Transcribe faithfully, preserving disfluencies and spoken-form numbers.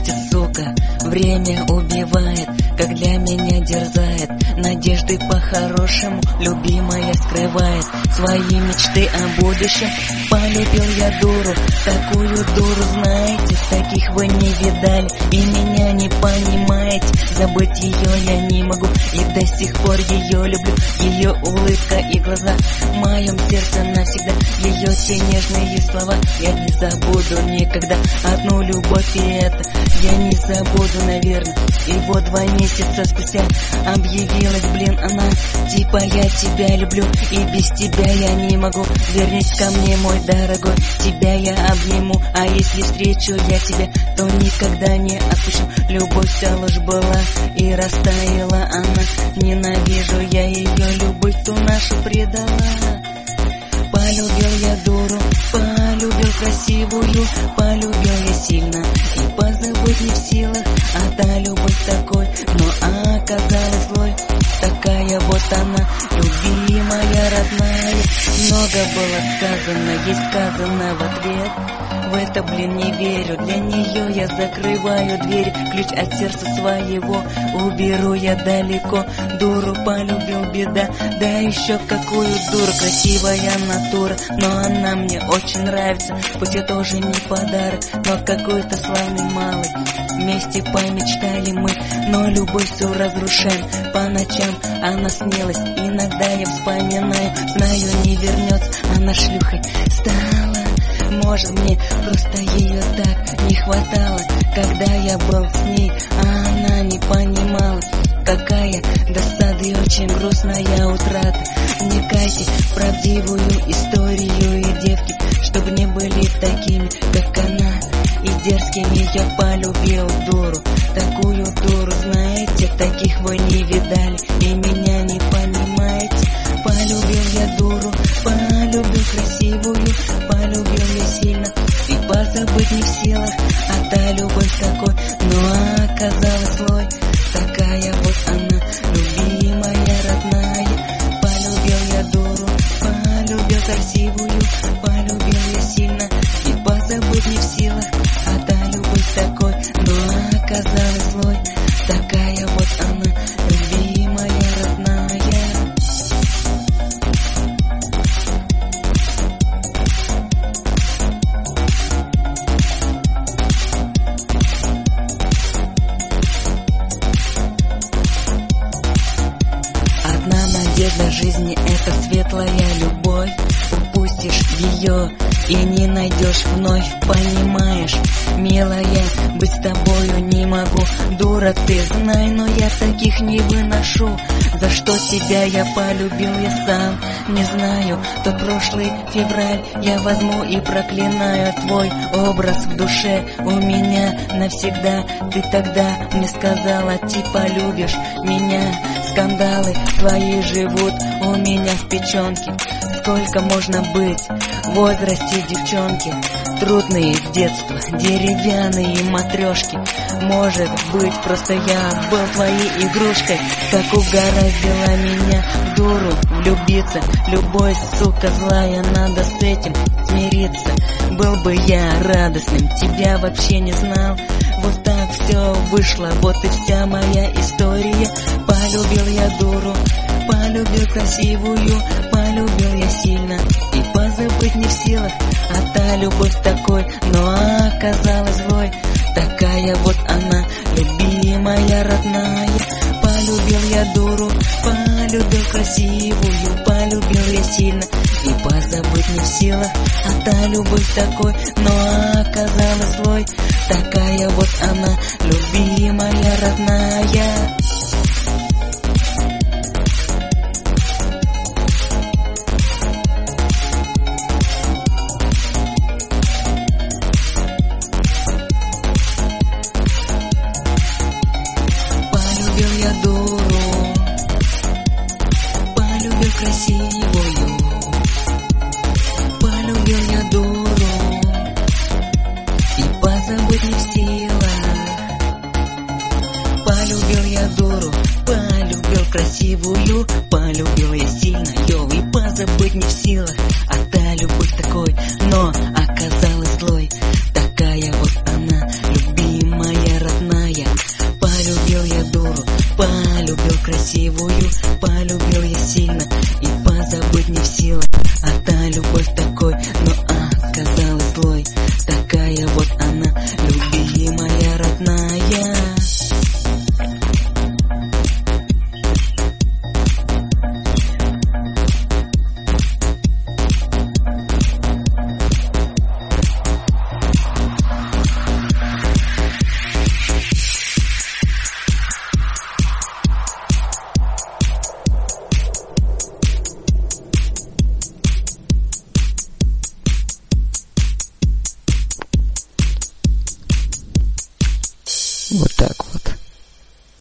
знаете, сука, время убивает, как для меня дерзает. Надежды по-хорошему любимая скрывает свои мечты о будущем. Полюбил я дуру, такую дуру, знаете, таких вы не видали и меня не понимаете. Забыть ее я не могу и до сих пор ее люблю. Ее улыбка и глаза в моем сердце навсегда. Ее те нежные слова я не забуду никогда. Одну любовь и это я не забуду, наверное. И вот два месяца спустя объявилась, блин, она. Типа я тебя люблю и без тебя я не могу. Вернись ко мне, мой дорогой, тебя я обниму. А если встречу я тебя, то никогда не отпущу. Любовь вся ложь была и растаяла она. Ненавижу я ее, любовь ту нашу предала. Полюбил я дуру, полюбил красивую, полюбил я сильно и позабыть не в силах. А та любовь такой, но оказалась злой. Такая вот она, любимая, родная. Много было сказано, ей сказано в ответ. В это, блин, не верю, для нее я закрываю дверь. Ключ от сердца своего уберу я далеко. Дуру полюбил, беда, да еще какую дуру. Красивая натура, но она мне очень нравится. Пусть я тоже не подарок, но какой-то славный малый. Вместе помечтали мы, но любовь всю разрушаем. По ночам она снилась, иногда я вспоминаю. Знаю, не вернется, она шлюхой стала. Может, мне просто ее так не хватало, когда я был с ней, а она не понимала. Какая досада и очень грустная утрата. Вникайте в правдивую историю и девки, чтобы не были такими, как она, и дерзкими. Я полюбил дуру, такую дуру, знаете, таких вы не видали и меня не понимаете. Полюбил я дуру, полюбил красивую, полюбил я сильно и позабыть не в силах. А та любовь такой, но оказалась злой. Такая вот она, любимая, родная. Полюбил я дуру, полюбил красивую, полюбил я сильно и позабыть не в силах. А та любовь такой, но оказалась злой. Такая вот она, любимая, родная. Надежда жизни — это светлая любовь. Упустишь ее и не найдешь вновь. Понимаешь, милая, быть с тобою не могу. Дура ты, знай, но я таких не выношу. За что тебя я полюбил, я сам не знаю. Тот прошлый февраль я возьму и проклинаю. Твой образ в душе у меня навсегда. Ты тогда мне сказала, типа любишь меня. Скандалы твои живут у меня в печенке. Сколько можно быть в возрасте девчонки? Трудные детства, деревянные матрешки. Может быть, просто я был твоей игрушкой. Так угораздило меня в дуру влюбиться. Любовь, сука, злая, надо с этим смириться. Был бы я радостным, тебя вообще не знал. Вот так все вышло, вот и вся моя история. Полюбил я дуру, полюбил красивую, полюбил я сильно и позабыть не в силах. А та любовь такой, но оказалась злой. Такая вот она, любимая, родная. Полюбил я дуру, полюбил красивую, полюбил я сильно и позабыть не в силах. А та любовь такой, но оказалась злой. Такая вот она, любимая, родная. Полюбил я дуру, полюбил красивую, полюбил я дуру и позабыть не в силах. Полюбил я дуру. Вот так вот.